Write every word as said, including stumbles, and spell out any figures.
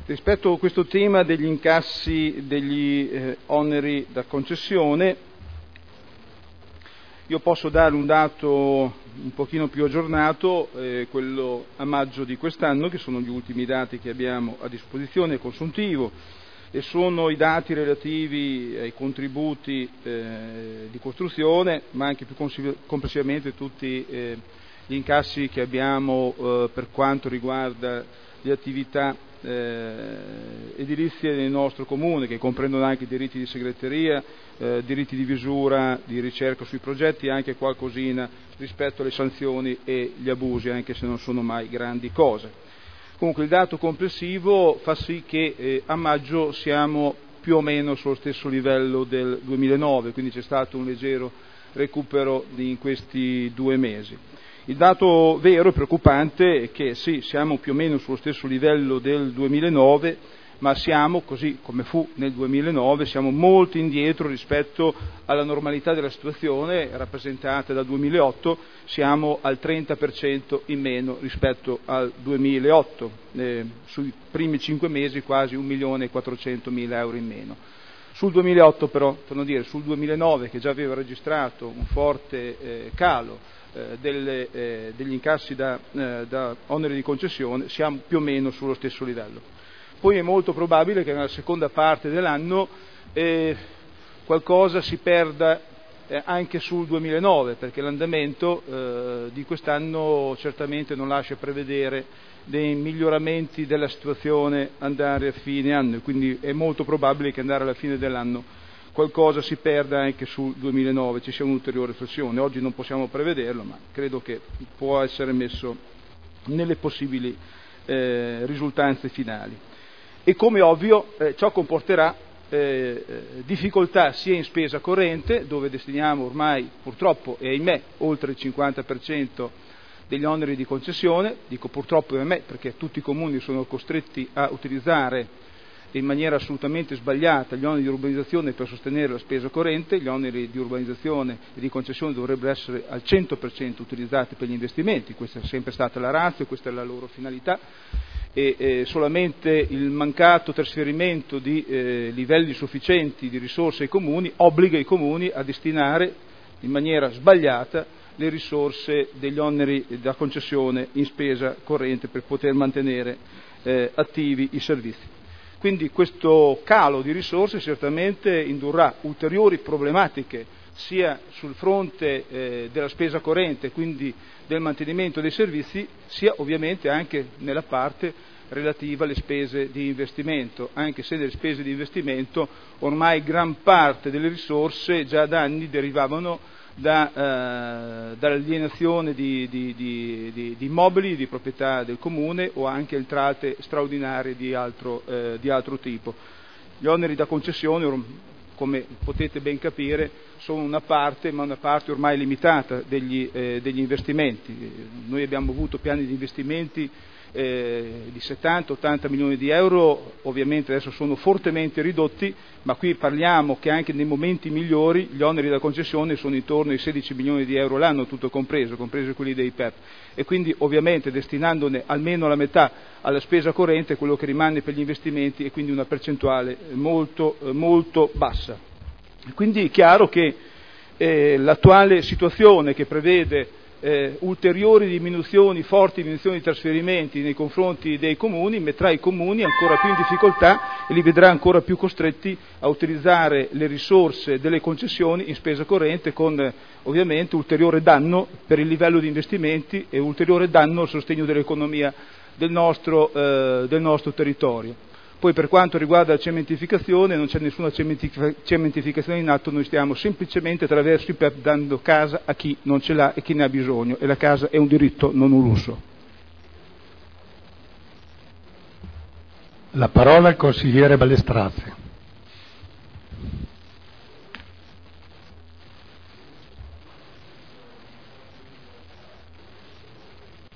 Rispetto a questo tema degli incassi degli eh, oneri da concessione, io posso dare un dato un pochino più aggiornato, eh, quello a maggio di quest'anno, che sono gli ultimi dati che abbiamo a disposizione a consuntivo, e sono i dati relativi ai contributi eh, di costruzione, ma anche più complessivamente tutti eh, gli incassi che abbiamo eh, per quanto riguarda le attività eh, edilizie nel nostro comune, che comprendono anche diritti di segreteria, eh, diritti di visura, di ricerca sui progetti e anche qualcosina rispetto alle sanzioni e gli abusi, anche se non sono mai grandi cose. Comunque il dato complessivo fa sì che eh, a maggio siamo più o meno sullo stesso livello del duemilanove, quindi c'è stato un leggero recupero di, in questi due mesi. Il dato vero e preoccupante è che sì, siamo più o meno sullo stesso livello del duemilanove, ma siamo, così come fu nel duemilanove, siamo molto indietro rispetto alla normalità della situazione rappresentata dal duemilaotto, siamo al trenta per cento in meno rispetto al duemilaotto, eh, sui primi cinque mesi quasi un milione e quattrocentomila euro in meno. Sul duemilaotto però, torno a dire, sul duemilanove che già aveva registrato un forte eh, calo eh, delle, eh, degli incassi da, eh, da oneri di concessione, siamo più o meno sullo stesso livello. Poi è molto probabile che nella seconda parte dell'anno eh, qualcosa si perda eh, anche sul duemilanove, perché l'andamento eh, di quest'anno certamente non lascia prevedere dei miglioramenti della situazione andare a fine anno, e quindi è molto probabile che andare alla fine dell'anno qualcosa si perda anche sul duemilanove, ci sia un'ulteriore flessione. Oggi non possiamo prevederlo, ma credo che può essere messo nelle possibili eh, risultanze finali. E come ovvio eh, ciò comporterà eh, difficoltà sia in spesa corrente, dove destiniamo ormai purtroppo e ahimè oltre il cinquanta per cento degli oneri di concessione, dico purtroppo e ahimè perché tutti i comuni sono costretti a utilizzare in maniera assolutamente sbagliata gli oneri di urbanizzazione per sostenere la spesa corrente. Gli oneri di urbanizzazione e di concessione dovrebbero essere al cento per cento utilizzati per gli investimenti, questa è sempre stata la ratio, questa è la loro finalità, e eh, solamente il mancato trasferimento di eh, livelli sufficienti di risorse ai comuni obbliga i comuni a destinare in maniera sbagliata le risorse degli oneri da concessione in spesa corrente per poter mantenere eh, attivi i servizi. Quindi questo calo di risorse certamente indurrà ulteriori problematiche sia sul fronte eh, della spesa corrente, quindi del mantenimento dei servizi, sia ovviamente anche nella parte relativa alle spese di investimento, anche se nelle spese di investimento ormai gran parte delle risorse già da anni derivavano da, eh, dall'alienazione di, di, di, di, di immobili di proprietà del comune o anche entrate straordinarie di altro, eh, di altro tipo. Gli oneri da concessione, come potete ben capire, sono una parte, ma una parte ormai limitata degli, eh, degli investimenti. Noi abbiamo avuto piani di investimenti eh, di settanta ottanta milioni di euro, ovviamente adesso sono fortemente ridotti, ma qui parliamo che anche nei momenti migliori gli oneri da concessione sono intorno ai sedici milioni di euro l'anno, tutto compreso, compreso quelli dei P E P, e quindi ovviamente destinandone almeno la metà alla spesa corrente, quello che rimane per gli investimenti è quindi una percentuale molto, molto bassa. Quindi è chiaro che eh, l'attuale situazione, che prevede Eh, ulteriori diminuzioni, forti diminuzioni di trasferimenti nei confronti dei comuni, metterà i comuni ancora più in difficoltà e li vedrà ancora più costretti a utilizzare le risorse delle concessioni in spesa corrente, con eh, ovviamente ulteriore danno per il livello di investimenti e ulteriore danno al sostegno dell'economia del nostro, eh, del nostro territorio. Poi per quanto riguarda la cementificazione, non c'è nessuna cementificazione in atto, noi stiamo semplicemente attraverso i P E P dando casa a chi non ce l'ha e chi ne ha bisogno, e la casa è un diritto, non un lusso. La parola al consigliere Balestrazzi.